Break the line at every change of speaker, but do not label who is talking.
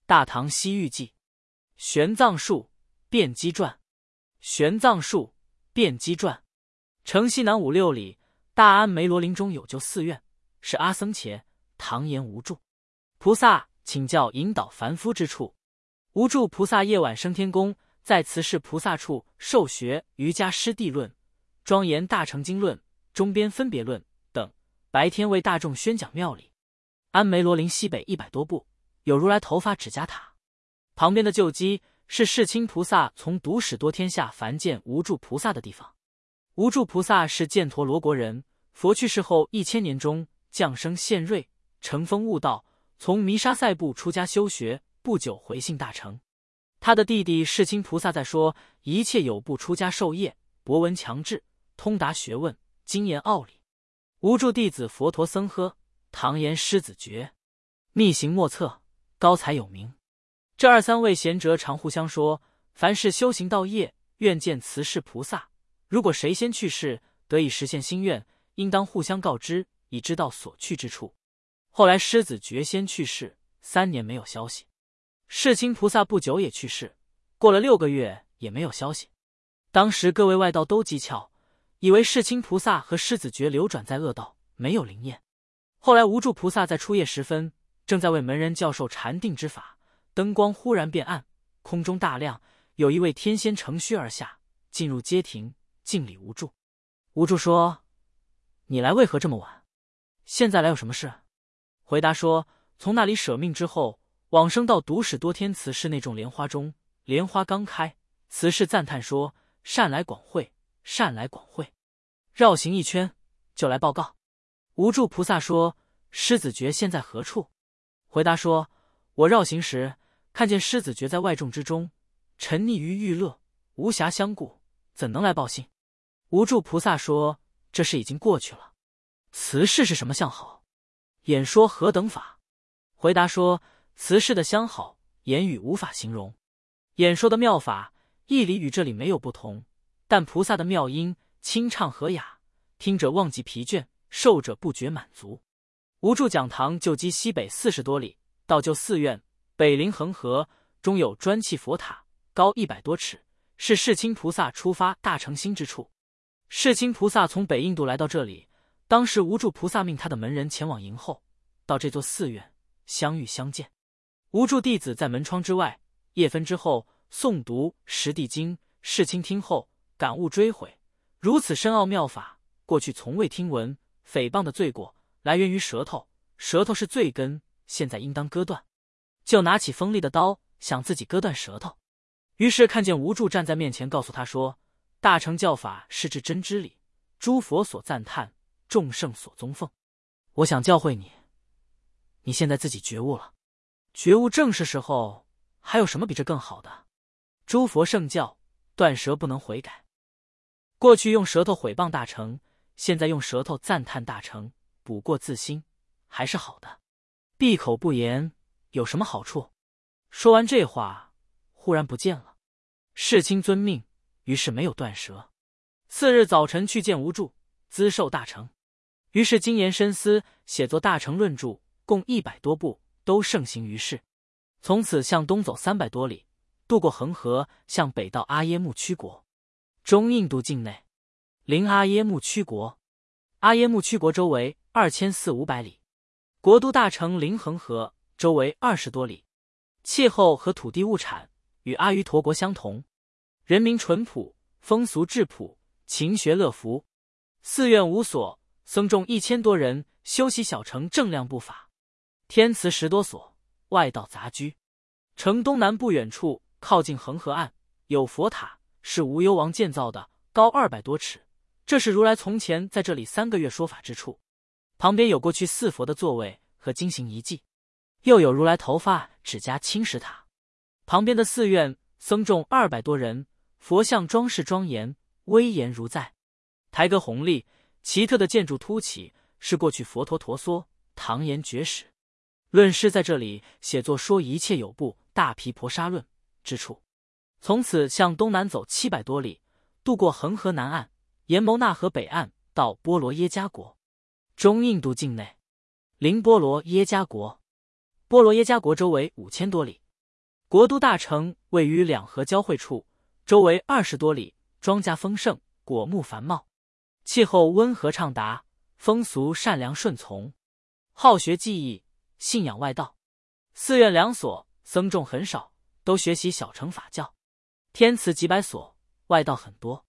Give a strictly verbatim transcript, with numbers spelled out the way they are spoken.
大唐西域记》。玄奘术辩机传。玄奘术辩机传。城西南五六里，大安梅罗林中有就寺院，是阿僧伽、唐延无住菩萨请教引导凡夫之处。无住菩萨夜晚升天宫，在慈氏菩萨处受学瑜伽师地论、庄严大乘经论、中边分别论等，白天为大众宣讲妙理。安梅罗林西北一百多步，有如来头发指甲塔，旁边的旧基是世亲菩萨从独使多天下凡见无住菩萨的地方。无住菩萨是犍陀罗国人，佛去世后一千年中降生现瑞，成风悟道，从弥沙塞部出家修学，不久回信大乘。他的弟弟世亲菩萨在说，一切有部出家受业，博闻强志，通达学问，精研奥理。无住弟子佛陀僧呵、唐延师子觉，密行莫测，高才有名。这二三位贤哲常互相说，凡是修行道业，愿见慈氏菩萨。如果谁先去世，得以实现心愿，应当互相告知，以知道所去之处。后来师子觉先去世，三年没有消息。世亲菩萨不久也去世，过了六个月也没有消息。当时各位外道都讥诮，以为世亲菩萨和师子觉流转在恶道，没有灵验。后来无住菩萨在初夜时分，正在为门人教授禅定之法，灯光忽然变暗，空中大亮，有一位天仙乘虚而下，进入阶庭，敬礼无住。无住说：“你来为何这么晚？现在来有什么事？”回答说：“从那里舍命之后，往生到独使多天慈氏那种莲花中，莲花刚开，慈氏赞叹说：‘善来广会，善来广会。’绕行一圈，就来报告。”无住菩萨说：“师子觉现在何处？”回答说：“我绕行时，看见师子觉在外众之中，沉溺于欲乐，无暇相顾，怎能来报信？”无住菩萨说：“这事已经过去了。慈氏是什么相好？演说何等法？”回答说：“慈氏的相好，言语无法形容。演说的妙法，义理与这里没有不同，但菩萨的妙音清畅和雅，听者忘记疲倦，受者不觉满足。”无住讲堂就基西北四十多里，到就寺院，北临恒河，中有砖砌佛塔，高一百多尺，是世亲菩萨出发大乘心之处。世亲菩萨从北印度来到这里，当时无住菩萨命他的门人前往迎候，到这座寺院相遇相见。无住弟子在门窗之外，夜分之后诵读十地经，世亲听后感悟追悔，如此深奥妙法，过去从未听闻。诽谤的罪过来源于舌头，舌头是罪根，现在应当割断。就拿起锋利的刀，想自己割断舌头。于是看见无住站在面前，告诉他说：“大乘教法是至真之理，诸佛所赞叹，众圣所宗奉。我想教诲你，你现在自己觉悟了，觉悟正是时候，还有什么比这更好的？诸佛圣教，断舌不能悔改。过去用舌头毁谤大乘，现在用舌头赞叹大乘，补过自新，还是好的。闭口不言，有什么好处？”说完这话，忽然不见了。世亲遵命，于是没有断舌。次日早晨去见无住，咨受大乘。于是精研深思，写作大乘论著，共一百多部，都盛行于世。从此向东走三百多里，渡过恒河，向北到阿耶木曲国，中印度境内，临阿耶木曲国。阿耶木曲国周围二千四五百里，国都大城临恒河，周围二十多里。气候和土地物产与阿瑜陀国相同，人民淳朴，风俗质朴，勤学乐福。寺院无所，僧众一千多人，修习小乘正量部法。天祠十多所，外道杂居。城东南不远处，靠近恒河岸，有佛塔，是无忧王建造的，高二百多尺。这是如来从前在这里三个月说法之处。旁边有过去四佛的座位和经行遗迹，又有如来头发指甲青石塔。旁边的寺院僧众二百多人，佛像装饰庄严，威严如在。台阁宏丽，奇特的建筑突起，是过去佛陀陀娑、唐延觉史论师在这里写作说一切有部大毗婆沙论之处。从此向东南走七百多里，渡过恒河南岸，沿牟那河北岸到波罗耶加国，中印度境内，临波罗耶加国。波罗耶加国周围五千多里， 国都大城位于两河交汇处，周围二十多里，庄稼丰盛，果木繁茂，气候温和畅达，风俗善良顺从，好学技艺，信仰外道。寺院两所，僧众很少，都学习小乘法教。天祠几百所，外道很多。